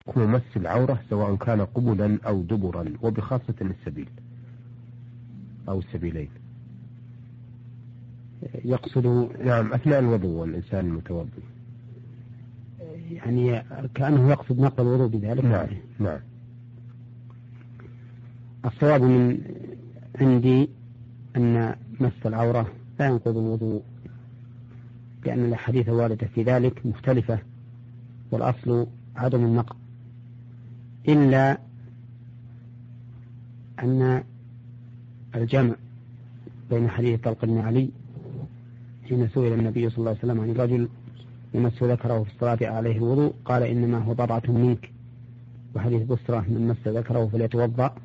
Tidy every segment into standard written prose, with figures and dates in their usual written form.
حكم مس العورة سواء كان قبلا أو دبرا، وبخاصة السبيل أو السبيلين؟ يقصد نعم أثناء الوضوء والإنسان المتوضئ، يعني كأنه يقصد نقض الوضوء بذلك. نعم نعم. الصواب من عندي أن مس العورة لا ينقض الوضوء، لأن الأحاديث الواردة في ذلك مختلفة، والأصل عدم النقض، إلا أن الجمع بين حديث طلق بن علي حين سئل النبي صلى الله عليه وسلم عن الرجل يمس ذكره في الصلاة عليه الوضوء قال إنما هو بضعة منك، وحديث بصرة من مس ذكره فليتوضأ،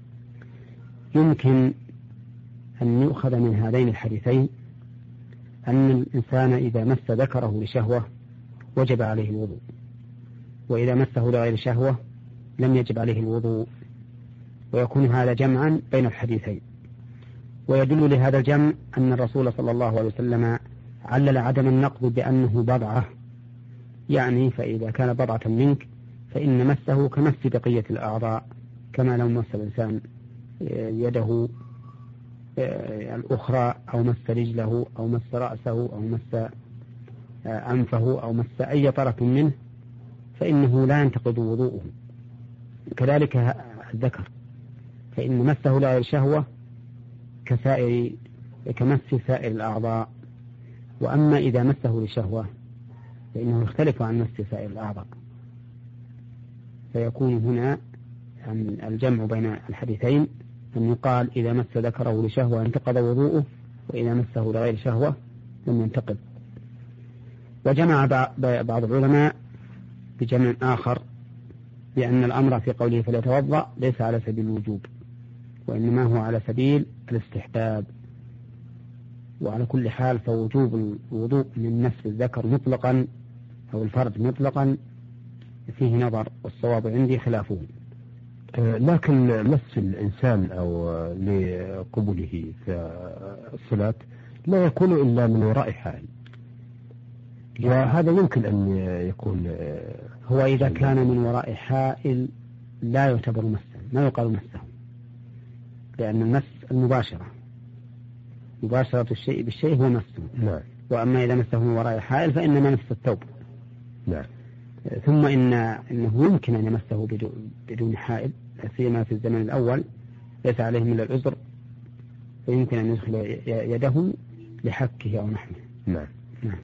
يمكن أن يؤخذ من هذين الحديثين أن الإنسان إذا مس ذكره لشهوة وجب عليه الوضوء، وإذا مسه لغير شهوة لم يجب عليه الوضوء، ويكون هذا جمعا بين الحديثين. ويدل لهذا الجمع أن الرسول صلى الله عليه وسلم علل عدم النقض بأنه بضعة، يعني فإذا كان بضعة منك فإن مسه كمس بقية الأعضاء، كما لو مس الإنسان يده الأخرى أو مس رجله أو مس رأسه أو مس أنفه أو مس أي طرف منه فإنه لا ينتقض وضوءه. كذلك الذكر، فإن مسه لغير شهوة كمس سائر الأعضاء، وأما إذا مسه لشهوة فإنه يختلف عن مس سائر الأعضاء، فيكون هنا الجمع بين الحديثين أن يقال إذا مس ذكره لشهوة انتقض وضوءه، وإذا مسه لغير شهوة لم ينتقض. وجمع بعض العلماء بجمع آخر بأن الأمر في قوله فليتوضأ ليس على سبيل الوجوب، وإنما هو على سبيل الاستحباب. وعلى كل حال فوجوب الوضوء من مس الذكر مطلقا أو الفرج مطلقا فيه نظر، والصواب عندي خلافه. لكن مس الإنسان أو لقبله في الصلاة لا يكون إلا من وراء حائل، وهذا يمكن أن يكون هو إذا كان من وراء حائل لا يعتبر مسا، ما يقال مسه، لأن المس المباشرة، مباشرة الشيء بالشيء هو مسه. نعم. وأما إذا مسه من وراء حائل فإنما مس الثوب. نعم. ثم إنه يمكن أن يمسه بدون حائل، سيما في الزمن الأول ليس عليهم إلا العذر، فيمكن أن يدخل يده لحكه أو نحوه. نعم.